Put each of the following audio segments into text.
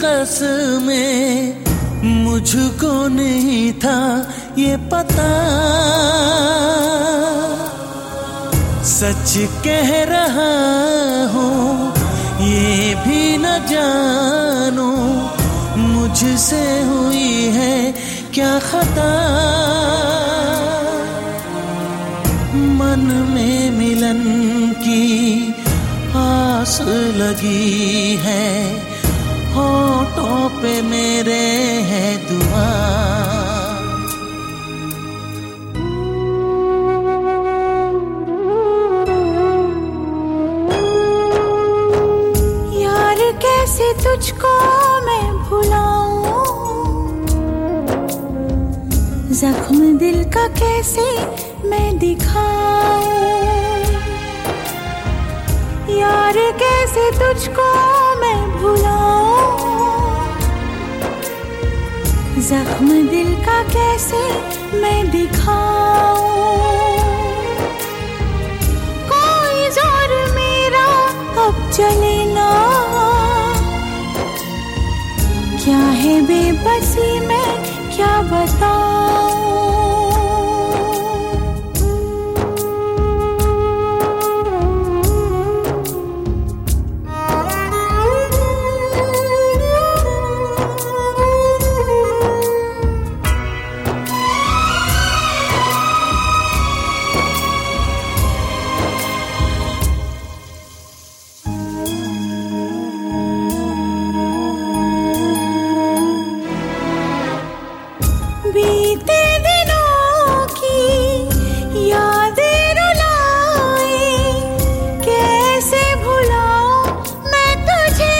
कसमें मुझको नहीं था ये पता, सच कह रहा हूँ ये भी न जानू मुझसे हुई है क्या खता। मन में मिलन की आस लगी है, होठों पे मेरे है दुआ। यार कैसे तुझको मैं भुलाऊं, जख्म दिल का कैसे मैं दिखाऊं। यार कैसे तुझको मैं भुलाऊं, जख्म दिल का कैसे मैं दिखाऊं। कोई जोर मेरा अब चले ना, क्या है बेबसी मैं क्या बताऊं। बीते दिनों की यादें रुलाए, कैसे भुलाऊं मैं तुझे।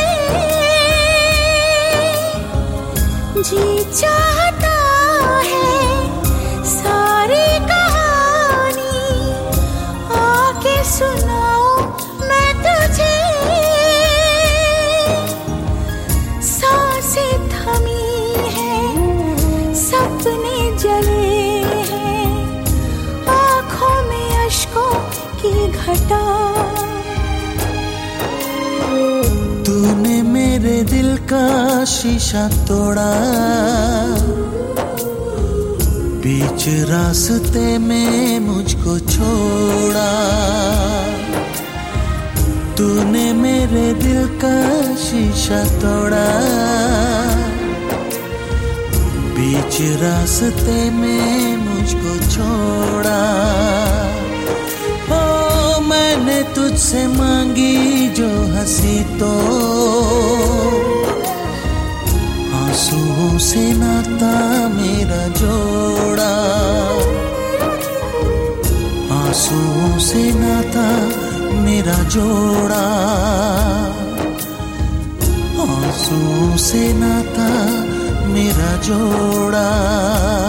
जी चाहता है सारी कहानी आके सुनाऊं मैं तुझे। सांसें थमी सपने जले हैं, आँखों में अश्कों की घटा। तूने मेरे दिल का शीशा तोड़ा, बीच रास्ते में मुझको छोड़ा। तूने मेरे दिल का शीशा तोड़ा, बीच रास्ते में मुझको छोड़ा। ओ मैंने तुझसे मांगी जो हंसी तो, आंसुओं से नाता मेरा जोड़ा। आंसुओं से नाता मेरा जोड़ा, आंसुओं से नाता मेरा जोड़ा।